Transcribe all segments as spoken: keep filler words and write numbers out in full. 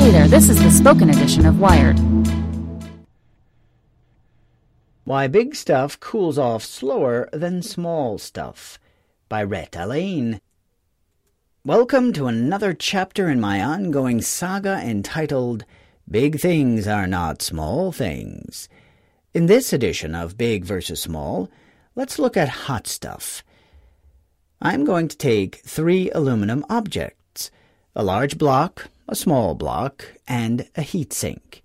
Hey there, this is the spoken edition of Wired. Why Big Stuff Cools Off Slower Than Small Stuff by Rhett Allain. Welcome to another chapter in my ongoing saga entitled Big Things Are Not Small Things. In this edition of Big versus Small, let's look at hot stuff. I'm going to take three aluminum objects, a large block, a small block, and a heat sink.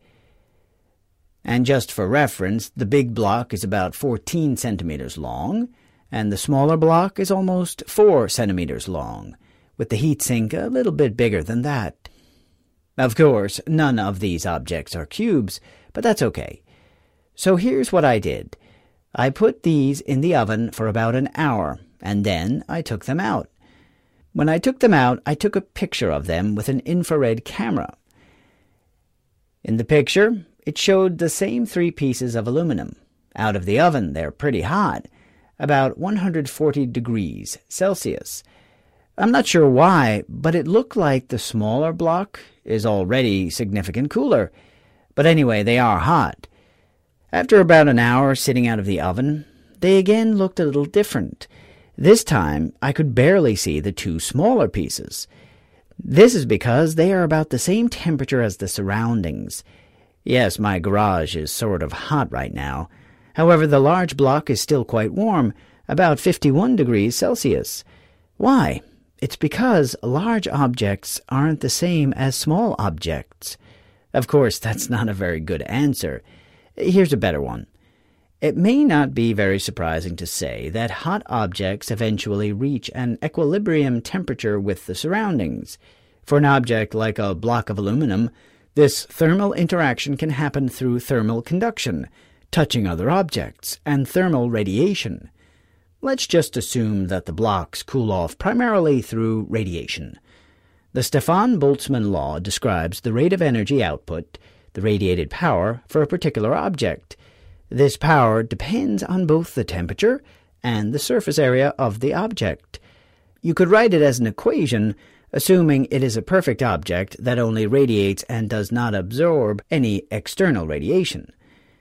And just for reference, the big block is about fourteen centimeters long, and the smaller block is almost four centimeters long, with the heat sink a little bit bigger than that. Of course, none of these objects are cubes, but that's okay. So here's what I did. I put these in the oven for about an hour, and then I took them out. When I took them out, I took a picture of them with an infrared camera. In the picture, it showed the same three pieces of aluminum. Out of the oven, they're pretty hot, about one hundred forty degrees Celsius. I'm not sure why, but it looked like the smaller block is already significant cooler. But anyway, they are hot. After about an hour sitting out of the oven, they again looked a little different. This time, I could barely see the two smaller pieces. This is because they are about the same temperature as the surroundings. Yes, my garage is sort of hot right now. However, the large block is still quite warm, about fifty-one degrees Celsius. Why? It's because large objects aren't the same as small objects. Of course, that's not a very good answer. Here's a better one. It may not be very surprising to say that hot objects eventually reach an equilibrium temperature with the surroundings. For an object like a block of aluminum, this thermal interaction can happen through thermal conduction, touching other objects, and thermal radiation. Let's just assume that the blocks cool off primarily through radiation. The Stefan-Boltzmann law describes the rate of energy output, the radiated power, for a particular object. This power depends on both the temperature and the surface area of the object. You could write it as an equation, assuming it is a perfect object that only radiates and does not absorb any external radiation.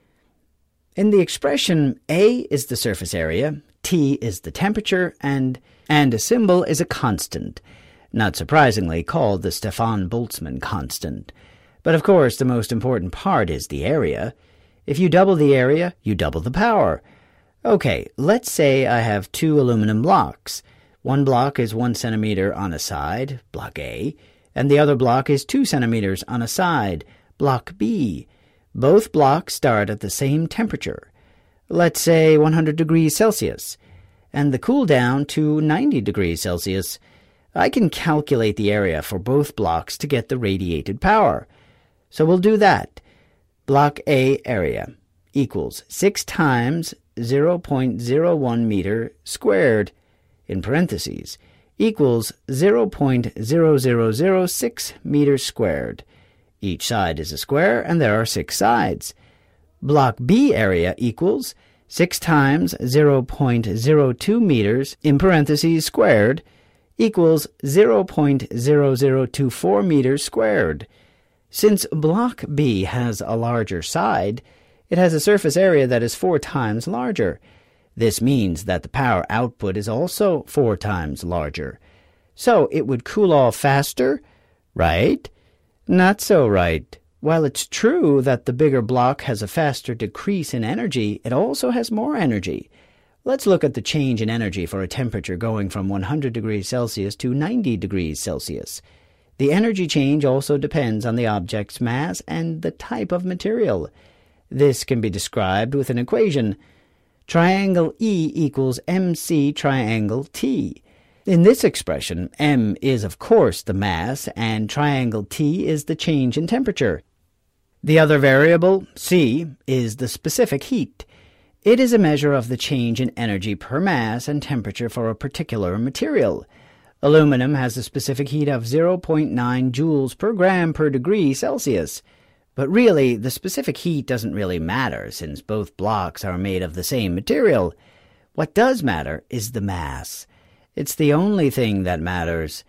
In the expression, A is the surface area, T is the temperature, and, and a symbol is a constant, not surprisingly called the Stefan-Boltzmann constant. But of course, the most important part is the area. If you double the area, you double the power. Okay, let's say I have two aluminum blocks. One block is one centimeter on a side, block A, and the other block is two centimeters on a side, block B. Both blocks start at the same temperature, let's say one hundred degrees Celsius, and the cool down to ninety degrees Celsius. I can calculate the area for both blocks to get the radiated power. So we'll do that. Block A area equals six times zero point zero one meter squared, in parentheses, equals zero point zero zero zero six meters squared. Each side is a square, and there are six sides. Block B area equals six times zero point zero two meters, in parentheses, squared, equals zero point zero zero two four meters squared. Since Block B has a larger side, it has a surface area that is four times larger. This means that the power output is also four times larger. So it would cool off faster, right? Not so right. While it's true that the bigger block has a faster decrease in energy, it also has more energy. Let's look at the change in energy for a temperature going from one hundred degrees Celsius to ninety degrees Celsius. The energy change also depends on the object's mass and the type of material. This can be described with an equation. Triangle E equals M C triangle T. In this expression, M is of course the mass, and triangle T is the change in temperature. The other variable, C, is the specific heat. It is a measure of the change in energy per mass and temperature for a particular material. Aluminum has a specific heat of zero point nine joules per gram per degree Celsius. But really, the specific heat doesn't really matter, since both blocks are made of the same material. What does matter is the mass. It's the only thing that matters.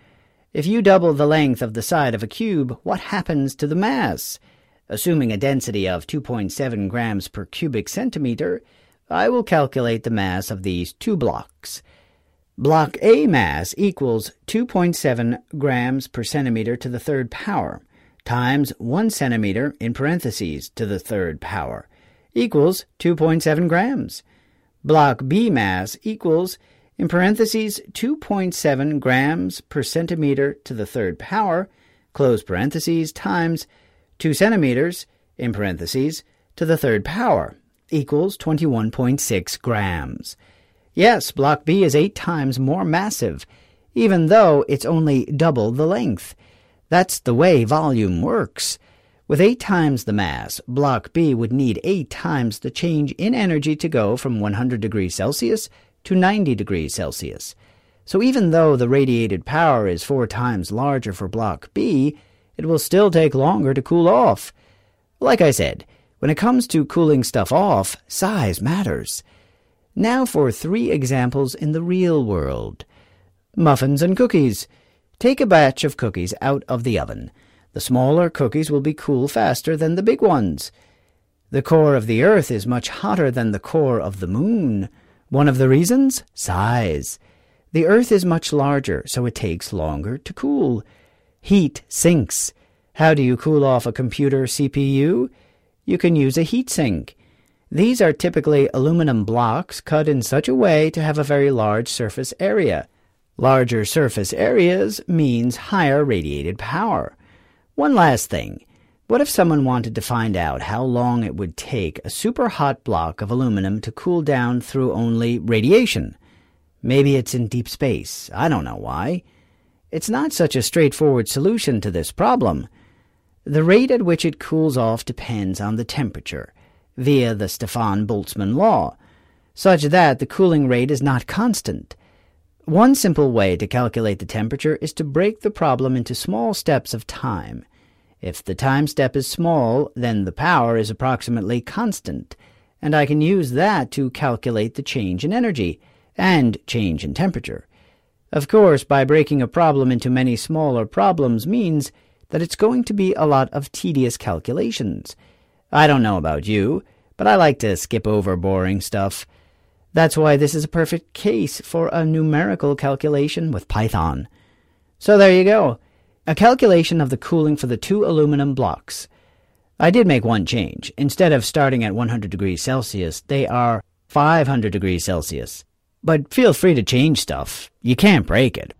If you double the length of the side of a cube, what happens to the mass? Assuming a density of two point seven grams per cubic centimeter, I will calculate the mass of these two blocks. Block A mass equals two point seven grams per centimeter to the third power, times one centimeter in parentheses to the third power, equals two point seven grams. Block B mass equals, in parentheses, two point seven grams per centimeter to the third power, close parentheses, times two centimeters, in parentheses, to the third power, equals twenty-one point six grams. Yes, Block B is eight times more massive, even though it's only double the length. That's the way volume works. With eight times the mass, Block B would need eight times the change in energy to go from one hundred degrees Celsius to ninety degrees Celsius. So even though the radiated power is four times larger for Block B, it will still take longer to cool off. Like I said, when it comes to cooling stuff off, size matters. Now for three examples in the real world. Muffins and cookies. Take a batch of cookies out of the oven. The smaller cookies will be cool faster than the big ones. The core of the Earth is much hotter than the core of the moon. One of the reasons? Size. The Earth is much larger, so it takes longer to cool. Heat sinks. How do you cool off a computer C P U? You can use a heat sink. These are typically aluminum blocks cut in such a way to have a very large surface area. Larger surface areas means higher radiated power. One last thing. What if someone wanted to find out how long it would take a super hot block of aluminum to cool down through only radiation? Maybe it's in deep space. I don't know why. It's not such a straightforward solution to this problem. The rate at which it cools off depends on the temperature, via the Stefan-Boltzmann law, such that the cooling rate is not constant. One simple way to calculate the temperature is to break the problem into small steps of time. If the time step is small, then the power is approximately constant, and I can use that to calculate the change in energy and change in temperature. Of course, by breaking a problem into many smaller problems means that it's going to be a lot of tedious calculations. I don't know about you, but I like to skip over boring stuff. That's why this is a perfect case for a numerical calculation with Python. So there you go. A calculation of the cooling for the two aluminum blocks. I did make one change. Instead of starting at one hundred degrees Celsius, they are five hundred degrees Celsius. But feel free to change stuff. You can't break it.